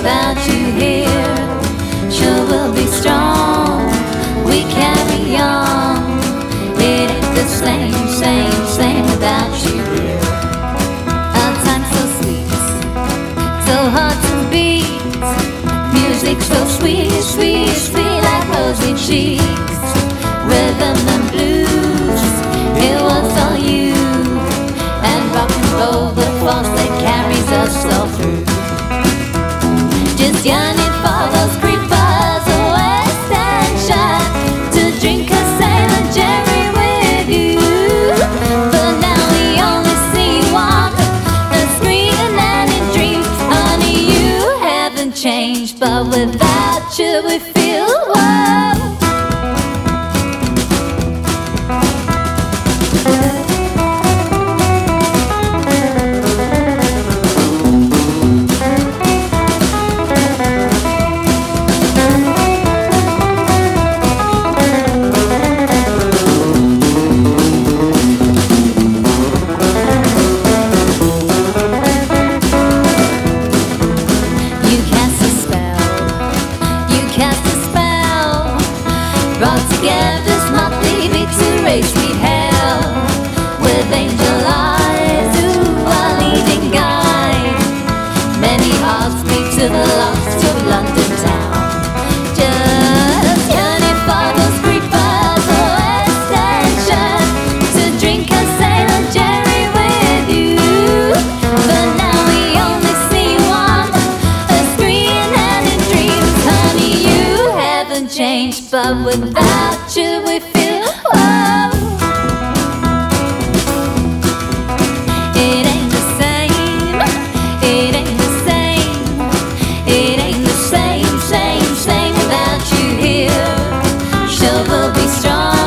without you here. Sure, we'll be strong, we carry on. It ain't the same without you here. Our time's so sweet, so hard to beat. Music so sweet, sweet, sweet like rosy cheeks. Rhythm and blues, it was all you. And rock and roll, the force that carries us all through. Just yearning for those creepers of West Action, to drink a Sailor Jerry with you. But now we only see one, a screen and in dreams. Honey, you haven't changed, but without you we feel wow. Brought together smartly to race we hell, with angel eyes who are leading guide. Many hearts beat to the lost of London town. Just yearning for those creepers of West Action, to drink a Sailor Jerry with you. But now we only see one, a screen and in dreams. Honey, you haven't changed, but without you we feel wow. It ain't the same, it ain't the same, it ain't the same without you here. Sure, we'll be strong.